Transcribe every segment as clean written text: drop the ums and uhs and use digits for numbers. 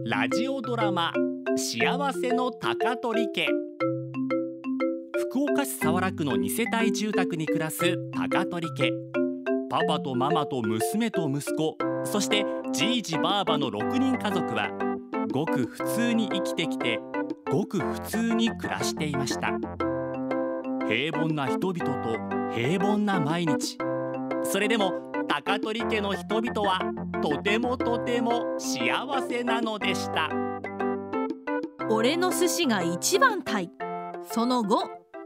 ラジオドラマ幸せの高取家。福岡市早良区の2世帯住宅に暮らす高取家。パパとママと娘と息子、そしてじいじばあばの6人家族はごく普通に生きてきて、ごく普通に暮らしていました。平凡な人々と平凡な毎日。それでも高取家の人々はとてもとても幸せなのでした。 俺の寿司が一番タイ。その後。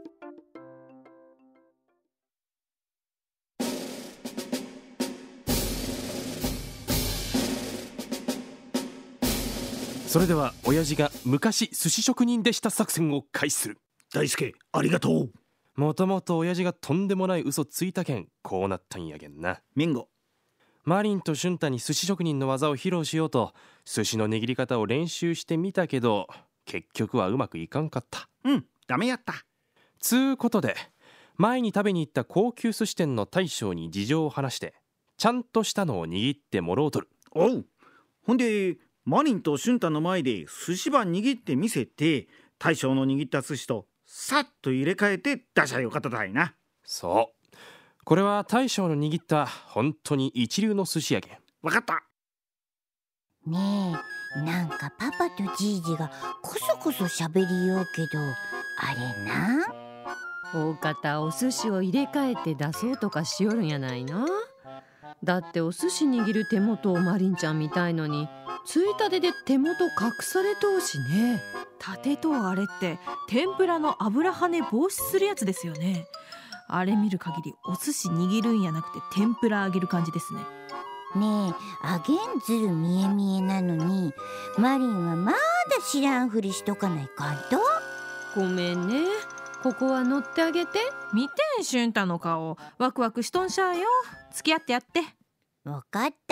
それでは親父が昔寿司職人でした作戦を開始する。 大輔、ありがとう。 もともと親父がとんでもない嘘ついたけんこうなったんやけんな。 ミンゴ。 マリンと俊太に寿司職人の技を披露しようと寿司の握り方を練習してみたけど、結局はうまくいかんかった。 ダメやった。 つうことで前に食べに行った高級寿司店の大将に事情を話して、ちゃんとしたのを握ってもろうとる。 おう。ほんでマリンと俊太の前で寿司ば握ってみせて、大将の握った寿司とさっと入れ替えて出しゃよかっただいな。 そう、これは大将の握った本当に一流の寿司やけん。 わかった。 ねえ、なんかパパとじいじがこそこそしゃべりようけど、あれな。 大方お寿司を入れ替えて出そうとかしよるんやないの。だってお寿司握る手元をマリンちゃんみたいのについたてで手元隠されとうしね。 盾とあれって天ぷらの油跳ね防止するやつですよね。あれ見る限りお寿司握るんやなくて天ぷら揚げる感じですね。 ねえ、揚げんずる見え見えなのにマリンはまだ知らんふりしとかないかんと。 ごめんね、ここは乗ってあげて。 見てん俊太の顔、ワクワクしとんしゃーよ。付き合ってやって。 わかった。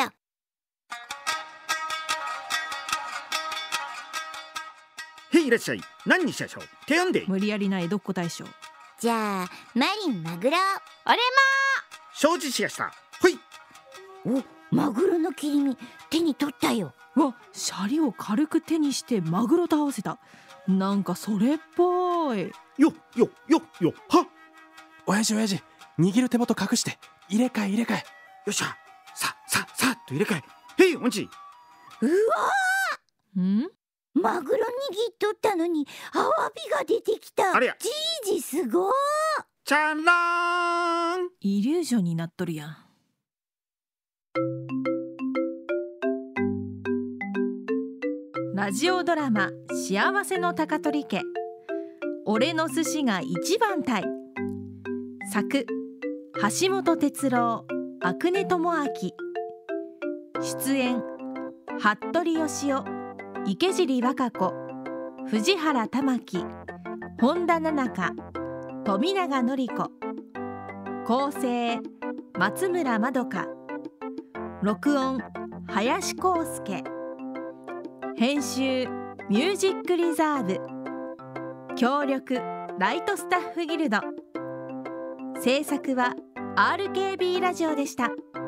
へい、いらっしゃい。何にしましょう。手やんで。 無理やりな江戸っ子大将。 じゃあマリンマグロ。 俺承知しやした。ほい。 お、マグロの切り身手に取ったよ。 わ、シャリを軽く手にしてマグロと合わせた。なんかそれっぽい。 よはっ。 親父握る手元隠して入れ替え。 よっしゃ。さっと入れ替え。へい、おんち。 うわん？ マグロ握っとったのにアワビが出てきた。 あれや。 じいじすごー。 チャンラーン。 イリュージョンになっとるやん。ラジオドラマ幸せの高取家。俺の寿司が一番タイ。作橋本哲郎、阿久根智明。出演服部義雄、池尻和歌子、藤原玉樹、本田奈々香、富永典子。構成松村まどか。録音林康介。編集ミュージックリザーブ。協力ライトスタッフギルド。制作は RKB ラジオでした。